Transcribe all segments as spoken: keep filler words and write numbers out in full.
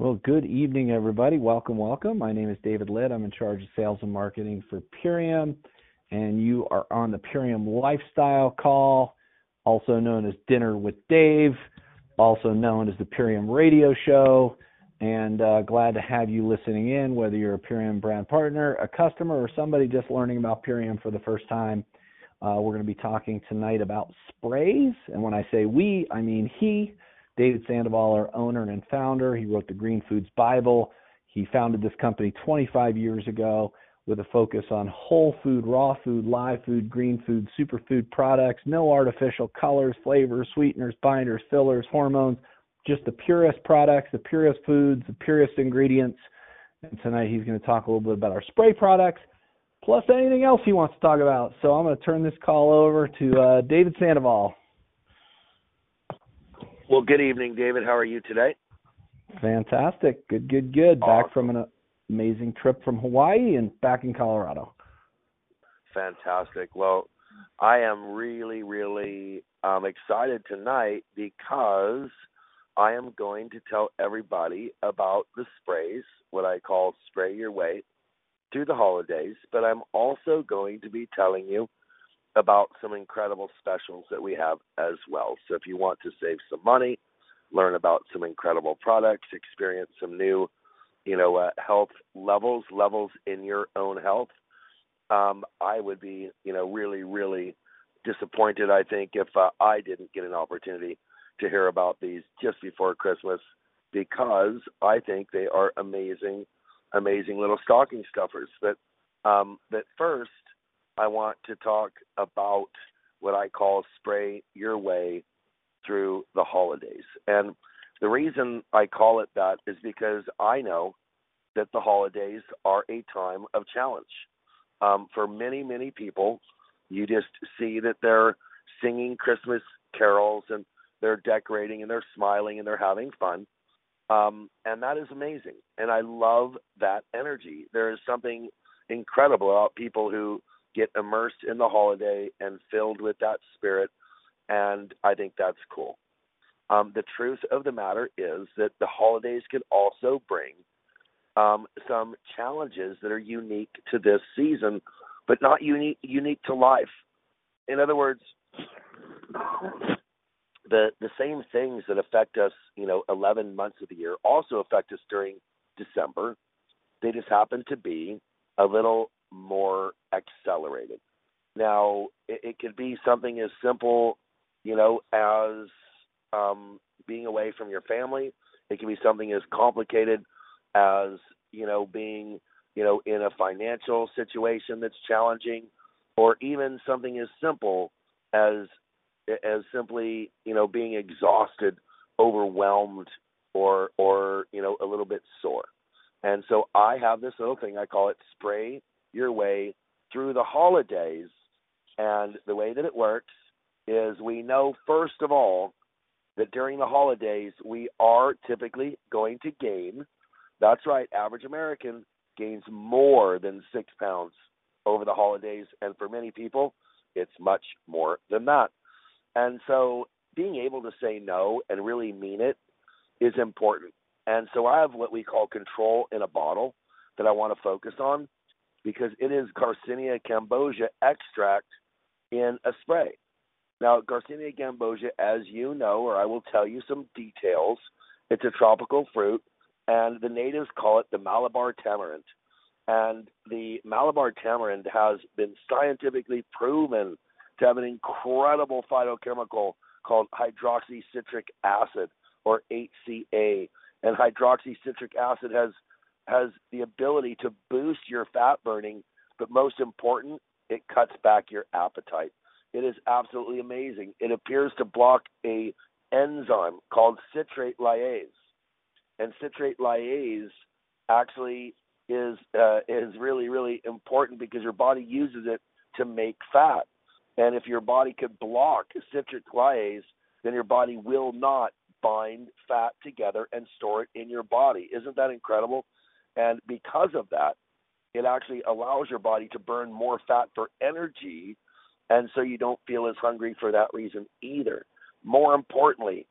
Well, good evening, everybody. Welcome, welcome. My name is David Litt. I'm in charge of sales and marketing for Purium, and you are on the Purium Lifestyle Call, also known as Dinner with Dave, also known as the Purium Radio Show, and uh, glad to have you listening in, whether you're a Purium brand partner, a customer, or somebody just learning about Purium for the first time. Uh, we're going to be talking tonight about sprays, and when I say we, I mean he. David Sandoval, our owner and founder. He wrote the Green Foods Bible. He founded this company twenty-five years ago with a focus on whole food, raw food, live food, green food, superfood products, no artificial colors, flavors, sweeteners, binders, fillers, hormones, just the purest products, the purest foods, the purest ingredients. And tonight he's going to talk a little bit about our spray products, plus anything else he wants to talk about. So I'm going to turn this call over to uh, David Sandoval. Well, good evening, David. How are you today? Fantastic. Good, good, good. Awesome. Back from an amazing trip from Hawaii and back in Colorado. Fantastic. Well, I am really, really um, excited tonight because I am going to tell everybody about the sprays, what I call Spray Your Way through the holidays, but I'm also going to be telling you about some incredible specials that we have as well. So if you want to save some money, learn about some incredible products, experience some new, you know, uh, health levels, levels in your own health, um, I would be, you know, really, really disappointed, I think, if uh, I didn't get an opportunity to hear about these just before Christmas, because I think they are amazing, amazing little stocking stuffers. But, um, but first, I want to talk about what I call Spray Your Way through the holidays. And the reason I call it that is because I know that the holidays are a time of challenge. Um, for many, many people, you just see that they're singing Christmas carols and they're decorating and they're smiling and they're having fun. Um, and that is amazing. And I love that energy. There is something incredible about people who get immersed in the holiday and filled with that spirit, and I think that's cool. Um, the truth of the matter is that the holidays can also bring um, some challenges that are unique to this season, but not unique unique to life. In other words, the the same things that affect us, you know, eleven months of the year also affect us during December. They just happen to be a little more accelerated. Now, it, it could be something as simple, you know, as um, being away from your family. It can be something as complicated as, you know, being, you know, in a financial situation that's challenging, or even something as simple as as simply, you know, being exhausted, overwhelmed, or or you know, a little bit sore. And so I have this little thing, I call it Spray Your Way through the holidays. And the way that it works is we know, first of all, that during the holidays we are typically going to gain. That's right, average American gains more than six pounds over the holidays. And for many people, it's much more than that. And so being able to say no and really mean it is important. And so I have what we call control in a bottle that I want to focus on, because it is Garcinia cambogia extract in a spray. Now, Garcinia cambogia, as you know, or I will tell you some details, it's a tropical fruit, and the natives call it the Malabar tamarind. And the Malabar tamarind has been scientifically proven to have an incredible phytochemical called hydroxycitric acid, or H C A. And hydroxycitric acid has has the ability to boost your fat burning, but most important, it cuts back your appetite. It is absolutely amazing. It appears to block a enzyme called citrate lyase. And citrate lyase actually is uh, is really, really important because your body uses it to make fat. And if your body could block citrate lyase, then your body will not bind fat together and store it in your body. Isn't that incredible? And because of that, it actually allows your body to burn more fat for energy, and so you don't feel as hungry for that reason either. More importantly,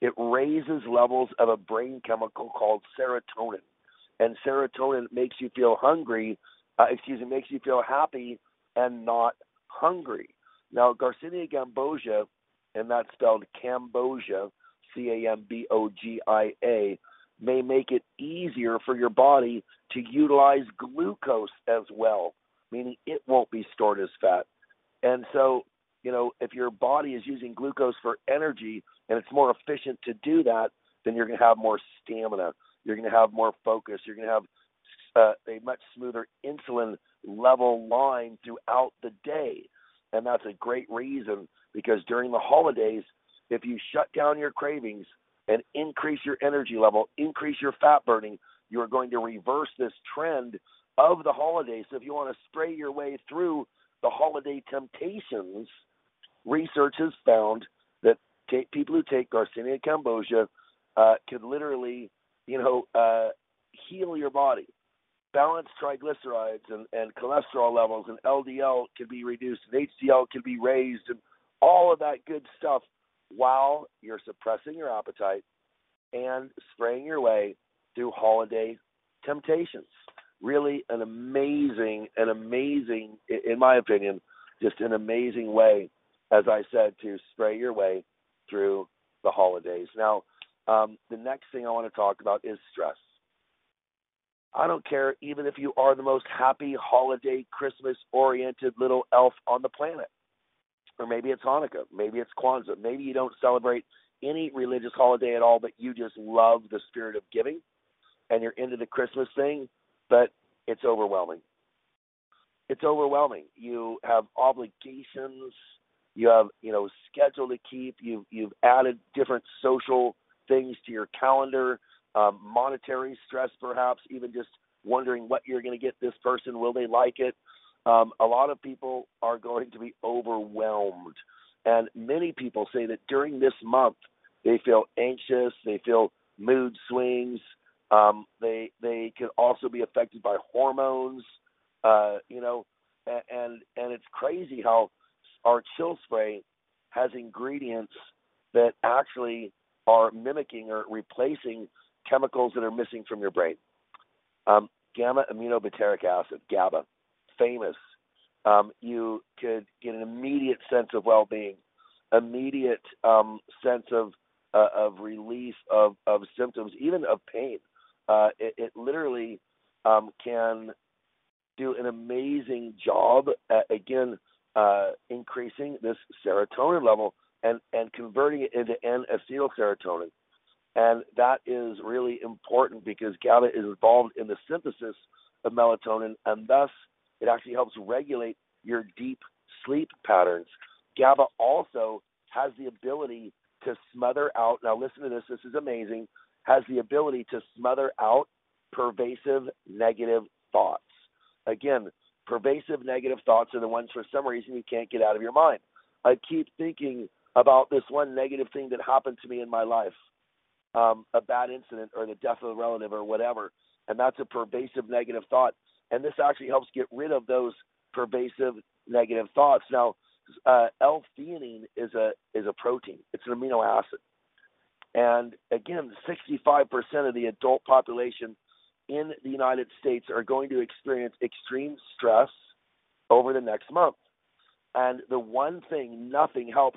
it raises levels of a brain chemical called serotonin. And serotonin makes you feel hungry, uh, excuse me, makes you feel happy and not hungry. Now, Garcinia cambogia, and that's spelled Cambogia, C A M B O G I A, may make it easier for your body to utilize glucose as well, meaning it won't be stored as fat. And so, you know, if your body is using glucose for energy and it's more efficient to do that, then you're going to have more stamina. You're going to have more focus. You're going to have uh, a much smoother insulin level line throughout the day. And that's a great reason, because during the holidays, if you shut down your cravings and increase your energy level, increase your fat burning, you are going to reverse this trend of the holidays. So if you want to spray your way through the holiday temptations, research has found that t- people who take Garcinia cambogia uh, could literally, you know, uh, heal your body. Balanced triglycerides and, and cholesterol levels and L D L can be reduced and H D L can be raised and all of that good stuff while you're suppressing your appetite and spraying your way through holiday temptations. Really an amazing, an amazing, in my opinion, just an amazing way, as I said, to spray your way through the holidays. Now, um, the next thing I want to talk about is stress. I don't care even if you are the most happy holiday, Christmas-oriented little elf on the planet. Or maybe it's Hanukkah. Maybe it's Kwanzaa. Maybe you don't celebrate any religious holiday at all, but you just love the spirit of giving and you're into the Christmas thing, but it's overwhelming. It's overwhelming. You have obligations. You have, you know, schedule to keep. You've, you've added different social things to your calendar. Um, monetary stress, perhaps, even just wondering what you're going to get this person. Will they like it? Um, a lot of people are going to be overwhelmed. And many people say that during this month, they feel anxious, they feel mood swings. Um, they they can also be affected by hormones, uh, you know, and, and and it's crazy how our chill spray has ingredients that actually are mimicking or replacing chemicals that are missing from your brain. Um, gamma aminobutyric acid, GABA, famous. Um, you could get an immediate sense of well-being, immediate um, sense of uh, of relief of, of symptoms, even of pain. Uh, it, it literally um, can do an amazing job at, again, uh, increasing this serotonin level and, and converting it into N-acetylserotonin. And that is really important because GABA is involved in the synthesis of melatonin, and thus it actually helps regulate your deep sleep patterns. GABA also has the ability to smother out, now listen to this, this is amazing, has the ability to smother out pervasive negative thoughts. Again, pervasive negative thoughts are the ones for some reason you can't get out of your mind. I keep thinking about this one negative thing that happened to me in my life. Um, a bad incident or the death of a relative or whatever, and that's a pervasive negative thought. And this actually helps get rid of those pervasive negative thoughts. Now, uh, L-theanine is a is a protein. It's an amino acid. And again, sixty-five percent of the adult population in the United States are going to experience extreme stress over the next month. And the one thing, nothing helps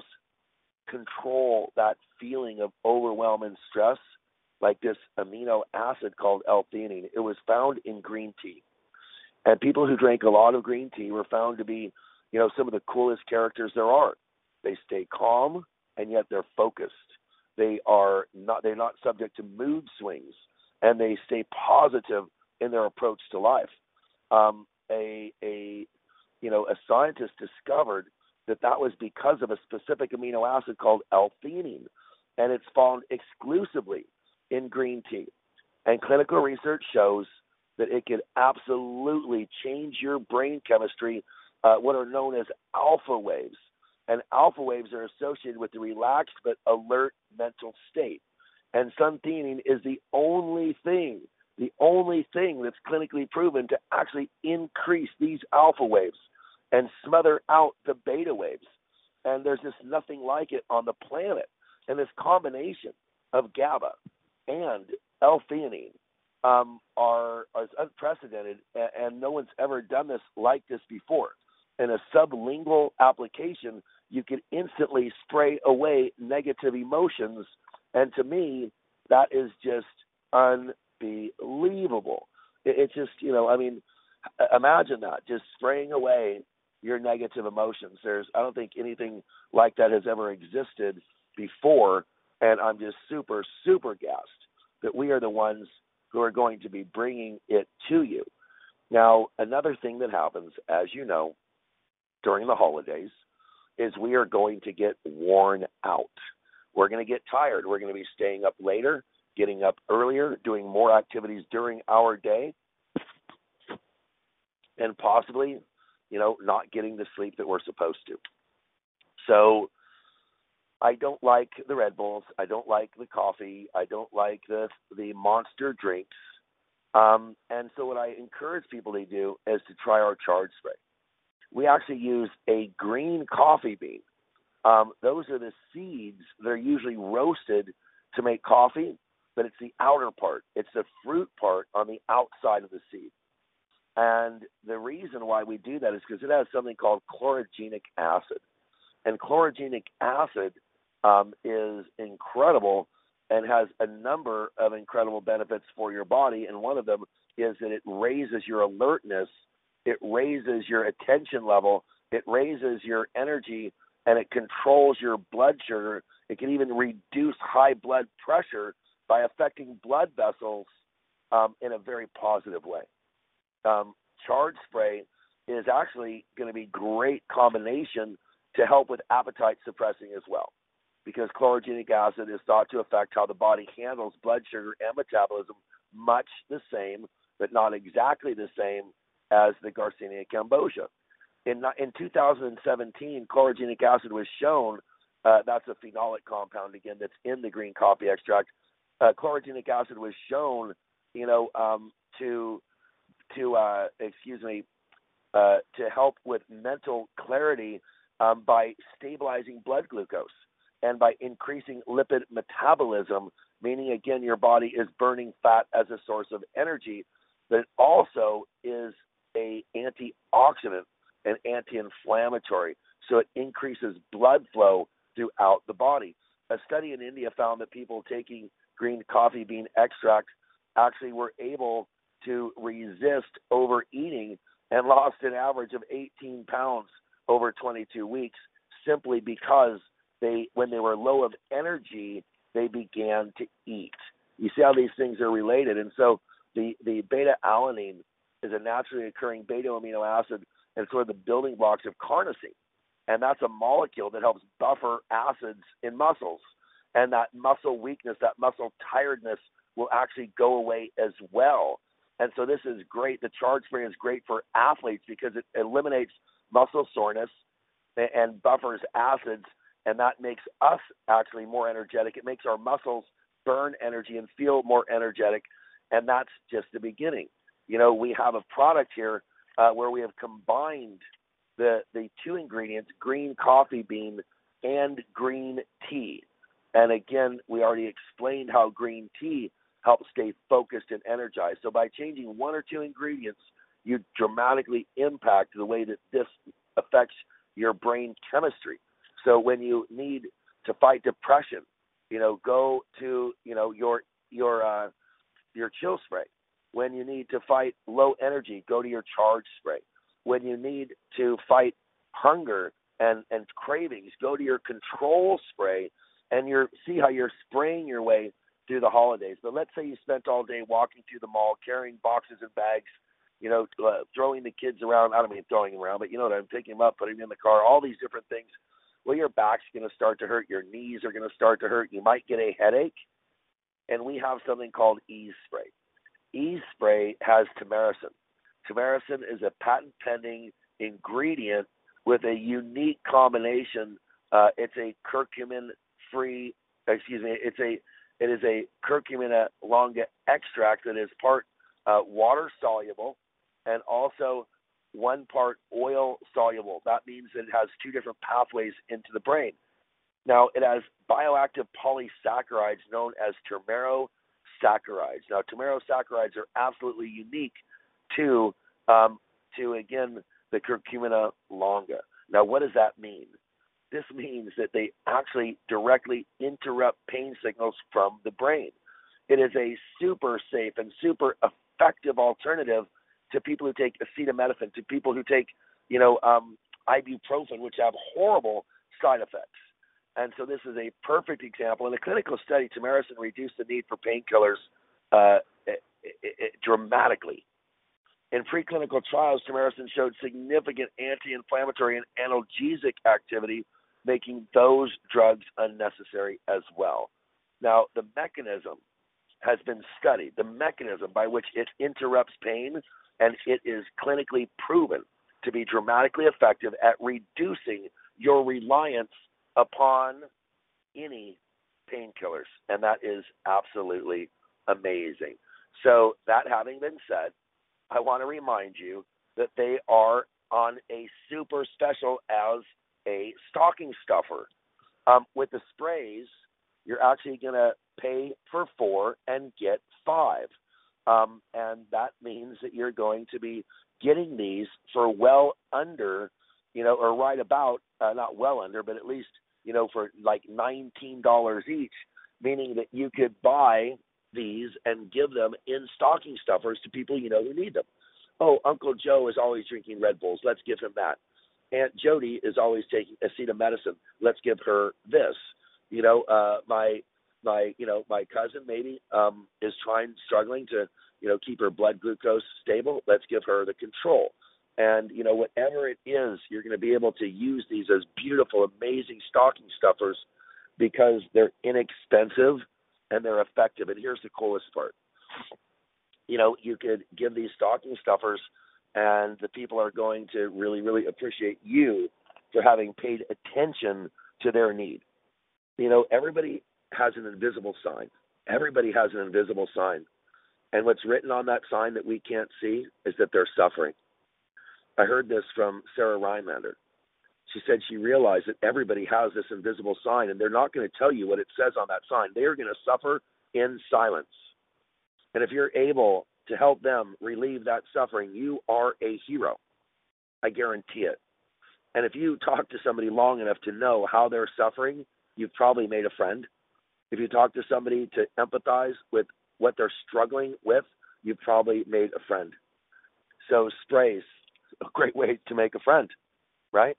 control that feeling of overwhelm and stress like this amino acid called L-theanine. It was found in green tea. And people who drank a lot of green tea were found to be, you know, some of the coolest characters there are. They stay calm and yet they're focused. They are not they're not subject to mood swings, and they stay positive in their approach to life. Um, a a you know, a scientist discovered that that was because of a specific amino acid called L-theanine, and it's found exclusively in green tea. And clinical research shows that it can absolutely change your brain chemistry, uh, what are known as alpha waves. And alpha waves are associated with the relaxed but alert mental state. And sun-theanine is the only thing, the only thing that's clinically proven to actually increase these alpha waves and smother out the beta waves. And there's just nothing like it on the planet. And this combination of GABA and L-theanine um, are, are unprecedented, and, and no one's ever done this like this before. In a sublingual application, you can instantly spray away negative emotions, and to me, that is just unbelievable. It, it's just, you know, I mean, imagine that, just spraying away your negative emotions. There's, I don't think anything like that has ever existed before, and I'm just super, super gassed that we are the ones who are going to be bringing it to you. Now, another thing that happens, as you know, during the holidays is we are going to get worn out. We're going to get tired. We're going to be staying up later, getting up earlier, doing more activities during our day, and possibly, you know, not getting the sleep that we're supposed to. So I don't like the Red Bulls. I don't like the coffee. I don't like the the monster drinks. Um, and so what I encourage people to do is to try our Charge Spray. We actually use a green coffee bean. Um, those are the seeds that are usually roasted to make coffee, but it's the outer part. It's the fruit part on the outside of the seed. And the reason why we do that is because it has something called chlorogenic acid. And chlorogenic acid um, is incredible and has a number of incredible benefits for your body. And one of them is that it raises your alertness, it raises your attention level, it raises your energy, and it controls your blood sugar. It can even reduce high blood pressure by affecting blood vessels um, in a very positive way. Um, Charge Spray is actually going to be a great combination to help with appetite suppressing as well, because chlorogenic acid is thought to affect how the body handles blood sugar and metabolism much the same, but not exactly the same as the Garcinia cambogia. In, in two thousand seventeen, chlorogenic acid was shown, uh, that's a phenolic compound, again, that's in the green coffee extract. Uh, chlorogenic acid was shown, you know, um, to, to uh, excuse me, uh, to help with mental clarity um, by stabilizing blood glucose and by increasing lipid metabolism, meaning, again, your body is burning fat as a source of energy, but it also is a antioxidant and anti-inflammatory, so it increases blood flow throughout the body. A study in India found that people taking green coffee bean extract actually were able to resist overeating and lost an average of eighteen pounds over twenty-two weeks simply because they, when they were low of energy, they began to eat. You see how these things are related. And so the, the beta-alanine is a naturally occurring beta-amino acid, and sort of the building blocks of carnosine. And that's a molecule that helps buffer acids in muscles. And that muscle weakness, that muscle tiredness will actually go away as well. And so this is great. The Charge Spray is great for athletes because it eliminates muscle soreness and buffers acids, and that makes us actually more energetic. It makes our muscles burn energy and feel more energetic, and that's just the beginning. You know, we have a product here uh, where we have combined the, the two ingredients, green coffee bean and green tea. And again, we already explained how green tea helps stay focused and energized. So by changing one or two ingredients, you dramatically impact the way that this affects your brain chemistry. So when you need to fight depression, you know, go to, you know, your your uh, your Chill Spray. When you need to fight low energy, go to your Charge Spray. When you need to fight hunger and, and cravings, go to your Control Spray, and you're see how you're spraying your way through the holidays. But let's say you spent all day walking through the mall, carrying boxes and bags, you know, uh, throwing the kids around. I don't mean throwing them around, but you know what I'm picking them up, putting them in the car, all these different things. Well, your back's going to start to hurt. Your knees are going to start to hurt. You might get a headache. And we have something called Ease Spray. Ease Spray has Tamaricin. Tamaricin is a patent-pending ingredient with a unique combination. Uh, it's a curcumin-free, excuse me, it's a it is a curcumina longa extract that is part uh, water-soluble and also one part oil-soluble. That means that it has two different pathways into the brain. Now, it has bioactive polysaccharides known as turmerosaccharides. Now, turmerosaccharides are absolutely unique to, um, to again, the curcumina longa. Now, what does that mean? This means that they actually directly interrupt pain signals from the brain. It is a super safe and super effective alternative to people who take acetaminophen, to people who take, you know, um, ibuprofen, which have horrible side effects. And so this is a perfect example. In a clinical study, Tamaracin reduced the need for painkillers uh, it, it, it, dramatically. In preclinical trials, Tamaracin showed significant anti-inflammatory and analgesic activity, making those drugs unnecessary as well. Now, the mechanism has been studied, the mechanism by which it interrupts pain, and it is clinically proven to be dramatically effective at reducing your reliance upon any painkillers, and that is absolutely amazing. So that having been said, I want to remind you that they are on a super special as a stocking stuffer. Um, with the sprays, you're actually going to pay for four and get five. Um, and that means that you're going to be getting these for well under, you know, or right about, uh, not well under, but at least, you know, for like nineteen dollars each, meaning that you could buy these and give them in stocking stuffers to people you know who need them. Oh, Uncle Joe is always drinking Red Bulls. Let's give him that. Aunt Jody is always taking acetaminophen. Let's give her this. You know, uh, my my you know my cousin maybe um, is trying struggling to you know keep her blood glucose stable. Let's give her the control. And you know whatever it is, you're going to be able to use these as beautiful, amazing stocking stuffers because they're inexpensive and they're effective. And here's the coolest part. You know, you could give these stocking stuffers, and the people are going to really, really appreciate you for having paid attention to their need. You know, everybody has an invisible sign. Everybody has an invisible sign. And what's written on that sign that we can't see is that they're suffering. I heard this from Sarah Rhinelander. She said she realized that everybody has this invisible sign, and they're not going to tell you what it says on that sign. They are going to suffer in silence. And if you're able to help them relieve that suffering, you are a hero. I guarantee it. And if you talk to somebody long enough to know how they're suffering, you've probably made a friend. If you talk to somebody to empathize with what they're struggling with, you've probably made a friend. So sprays, a great way to make a friend, right?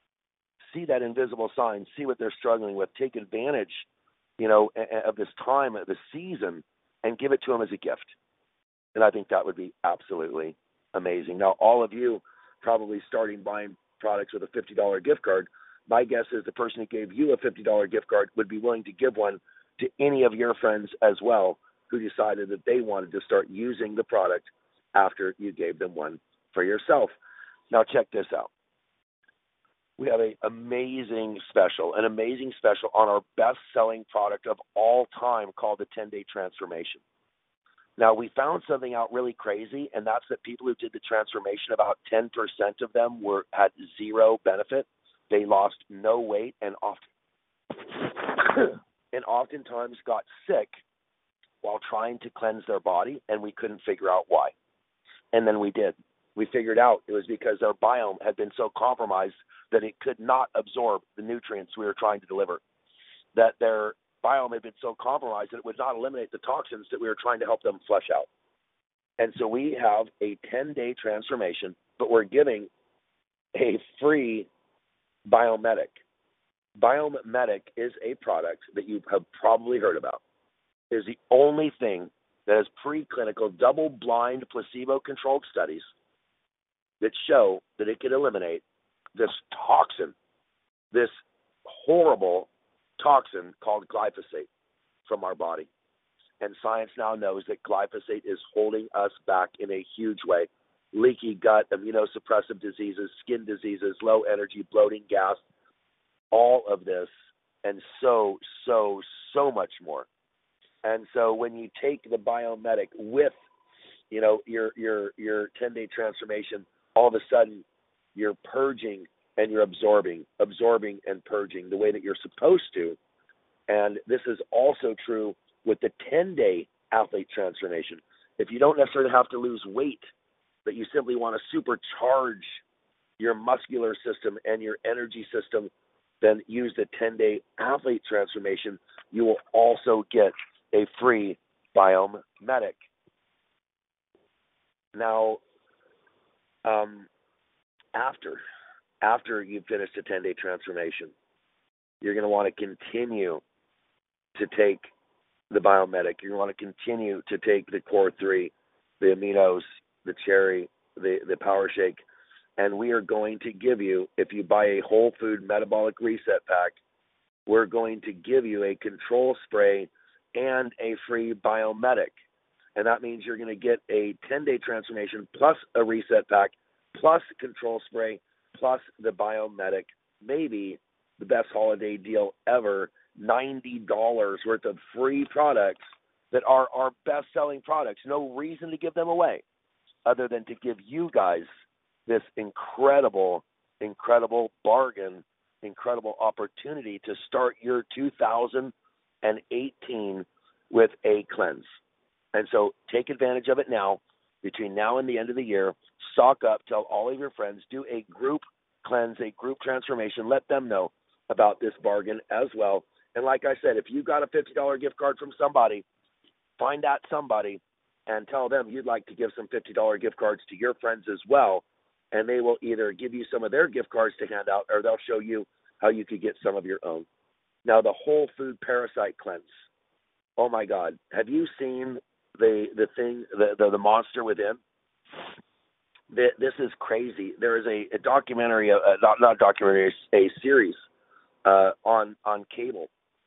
See that invisible sign, see what they're struggling with, take advantage, you know, of this time, of the season, and give it to them as a gift. And I think that would be absolutely amazing. Now, all of you probably starting buying products with a fifty dollars gift card, my guess is the person who gave you a fifty dollars gift card would be willing to give one to any of your friends as well who decided that they wanted to start using the product after you gave them one for yourself. Now, check this out. We have an amazing special, an amazing special on our best-selling product of all time called the ten-day transformation. Now, we found something out really crazy, and that's that people who did the transformation, about ten percent of them were had zero benefit. They lost no weight and often and oftentimes got sick while trying to cleanse their body, and we couldn't figure out why. And then we did. We figured out it was because their biome had been so compromised that it could not absorb the nutrients we were trying to deliver, that their biome had been so compromised that it would not eliminate the toxins that we were trying to help them flush out. And so we have a ten-day transformation, but we're giving a free Biomedic. Biomedic is a product that you have probably heard about. It is the only thing that has preclinical, double-blind, placebo-controlled studies that show that it can eliminate this toxin, this horrible toxin called glyphosate from our body. And science now knows that glyphosate is holding us back in a huge way. Leaky gut, immunosuppressive diseases, skin diseases, low energy, bloating, gas, all of this, and so, so, so much more. And so when you take the Biomedic with, you know, your your your ten-day transformation, all of a sudden you're purging and you're absorbing, absorbing and purging the way that you're supposed to, And this is also true with the ten-day athlete transformation. If you don't necessarily have to lose weight, but you simply want to supercharge your muscular system and your energy system, then use the ten-day athlete transformation. You will also get a free Biome Medic. Now, um, after after you've finished a ten-day transformation, you're going to want to continue to take the Biome Medic. You're going to want to continue to take the Core three, the aminos, the cherry, the, the Power Shake, and we are going to give you, if you buy a whole food metabolic reset pack, we're going to give you a control spray and a free Biome Medic. And that means you're going to get a ten-day transformation plus a reset pack plus control spray plus the Biome Medic, maybe the best holiday deal ever, ninety dollars worth of free products that are our best-selling products. No reason to give them away other than to give you guys this incredible, incredible bargain, incredible opportunity to start your two thousand eighteen with a cleanse. And so take advantage of it now. Between now and the end of the year, stock up, tell all of your friends, do a group cleanse, a group transformation. Let them know about this bargain as well. And like I said, if you got a fifty dollars gift card from somebody, find that somebody and tell them you'd like to give some fifty dollars gift cards to your friends as well. And they will either give you some of their gift cards to hand out, or they'll show you how you could get some of your own. Now, the whole food parasite cleanse. Oh my God. Have you seen the the thing, the the, the monster within? The, this is crazy. There is a, a documentary, a, a, not not documentary, a, a series uh, on on cable,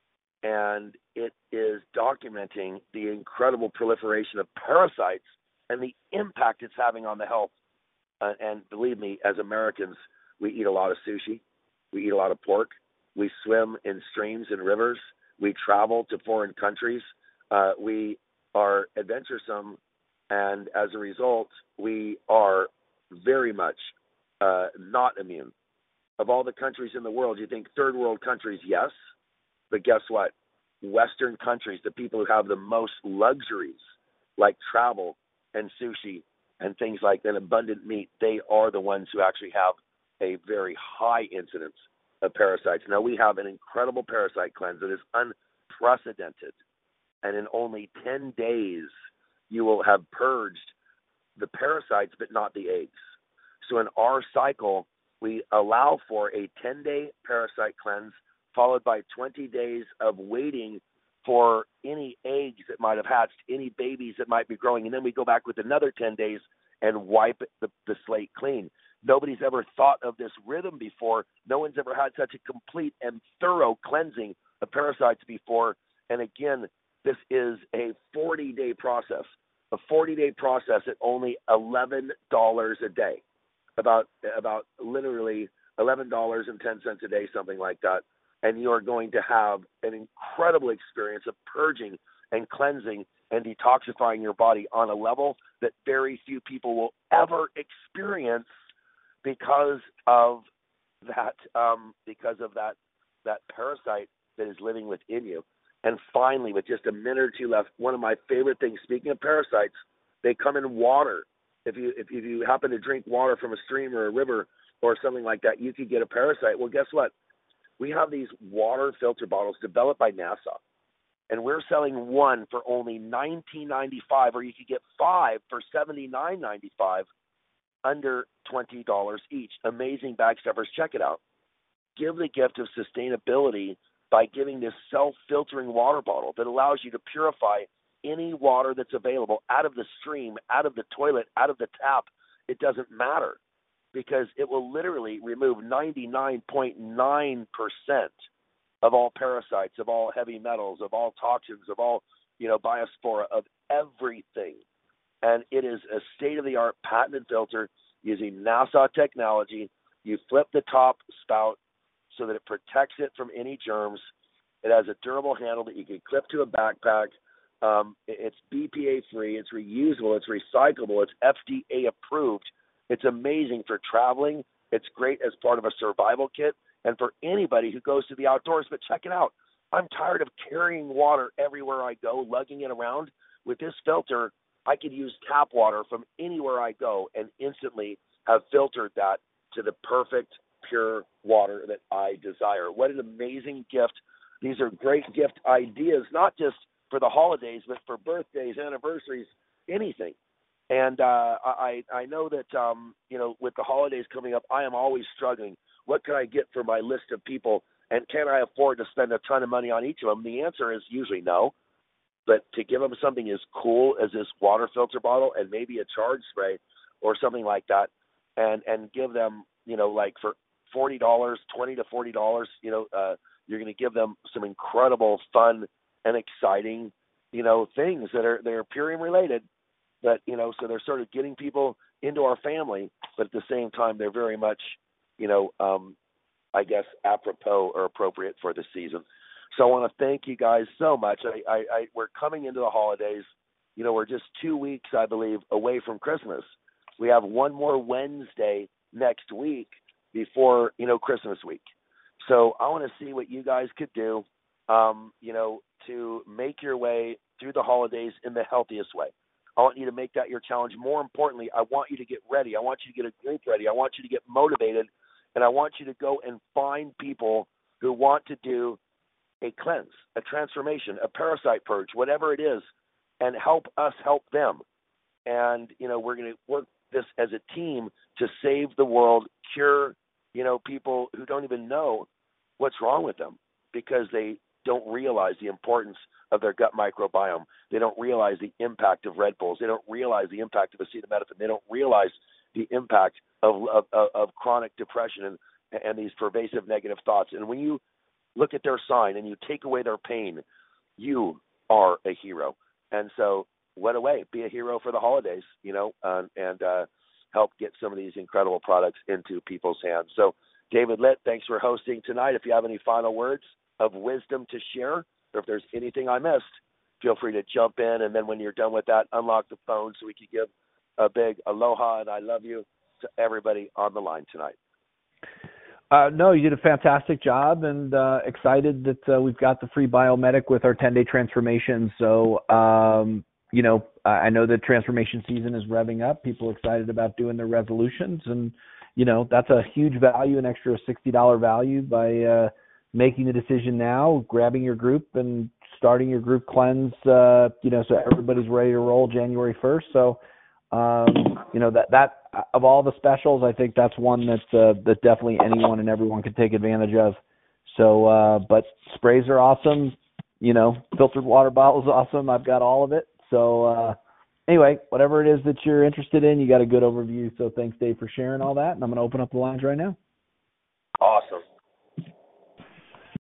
and it is documenting the incredible proliferation of parasites and the impact it's having on the health. Uh, and believe me, as Americans, we eat a lot of sushi, we eat a lot of pork, we swim in streams and rivers, we travel to foreign countries, uh, we are adventuresome, and as a result, we are very much uh, not immune. Of all the countries in the world, you think third world countries, yes, but guess what? Western countries, the people who have the most luxuries, like travel and sushi and things like that, abundant meat, they are the ones who actually have a very high incidence of parasites. Now, we have an incredible parasite cleanse that is unprecedented. And in only ten days, you will have purged the parasites, but not the eggs. So in our cycle, we allow for a ten-day parasite cleanse, followed by twenty days of waiting for any eggs that might have hatched, any babies that might be growing, and then we go back with another ten days and wipe the, the slate clean. Nobody's ever thought of this rhythm before. No one's ever had such a complete and thorough cleansing of parasites before. And again, this is a forty-day process, a forty-day process at only eleven dollars a day, about about literally eleven dollars and ten cents a day, something like that. And you are going to have an incredible experience of purging and cleansing and detoxifying your body on a level that very few people will ever experience because of that um, because of that that parasite that is living within you. And finally, with just a minute or two left, one of my favorite things, speaking of parasites, they come in water. If you if you happen to drink water from a stream or a river or something like that, you could get a parasite. Well, guess what? We have these water filter bottles developed by NASA, and we're selling one for only nineteen ninety-five dollars, or you could get five for seventy-nine ninety-five, under twenty dollars each. Amazing bag stuffers. Check it out. Give the gift of sustainability by giving this self-filtering water bottle that allows you to purify any water that's available out of the stream, out of the toilet, out of the tap. It doesn't matter, because it will literally remove ninety-nine point nine percent of all parasites, of all heavy metals, of all toxins, of all, you know, biospora, of everything. And it is a state-of-the-art patented filter using NASA technology. You flip the top spout so that it protects it from any germs. It has a durable handle that you can clip to a backpack. Um, it's B P A-free. It's reusable. It's recyclable. It's F D A approved. It's amazing for traveling. It's great as part of a survival kit and for anybody who goes to the outdoors. But check it out. I'm tired of carrying water everywhere I go, lugging it around. With this filter, I could use tap water from anywhere I go and instantly have filtered that to the perfect, pure water that I desire. What an amazing gift. These are great gift ideas, not just for the holidays, but for birthdays, anniversaries, anything. And uh, I, I know that, um, you know, with the holidays coming up, I am always struggling. What can I get for my list of people? And can I afford to spend a ton of money on each of them? The answer is usually no. But to give them something as cool as this water filter bottle and maybe a charge spray or something like that, and, and give them, you know, like for forty dollars, twenty to forty dollars, you know, uh, you're going to give them some incredible, fun, and exciting, you know, things that are they're Purium related. But, you know, so they're sort of getting people into our family, but at the same time, they're very much, you know, um, I guess, apropos or appropriate for the season. So I want to thank you guys so much. I, I, I, we're coming into the holidays. You know, we're just two weeks, I believe, away from Christmas. We have one more Wednesday next week before, you know, Christmas week. So I want to see what you guys could do, um, you know, to make your way through the holidays in the healthiest way. I want you to make that your challenge. More importantly, I want you to get ready. I want you to get a group ready. I want you to get motivated, and I want you to go and find people who want to do a cleanse, a transformation, a parasite purge, whatever it is, and help us help them. And, you know, we're going to work this as a team to save the world, cure, you know, people who don't even know what's wrong with them because they don't realize the importance of their gut microbiome. They don't realize the impact of Red Bulls. They don't realize the impact of acetaminophen. They don't realize the impact of of, of chronic depression and, and these pervasive negative thoughts. And when you look at their sign and you take away their pain, you are a hero. And so what a way, be a hero for the holidays, you know, uh, and uh, help get some of these incredible products into people's hands. So David Litt, thanks for hosting tonight. If you have any final words of wisdom to share, or if there's anything I missed, feel free to jump in. And then when you're done with that, unlock the phone so we can give a big aloha and I love you to everybody on the line tonight. Uh, no, you did a fantastic job, and uh, excited that uh, we've got the free Biomedic with our ten-day transformation. So, um, you know, I know that transformation season is revving up. People are excited about doing their resolutions, and, you know, that's a huge value, an extra sixty dollars value by uh, making the decision now, grabbing your group and starting your group cleanse, uh, you know, so everybody's ready to roll January first. So, um, you know, that, that of all the specials, I think that's one that, uh, that definitely anyone and everyone can take advantage of. So, uh, but sprays are awesome. You know, filtered water bottle is awesome. I've got all of it. So, uh, anyway, whatever it is that you're interested in, you got a good overview. So thanks, Dave, for sharing all that. And I'm going to open up the lines right now. Awesome.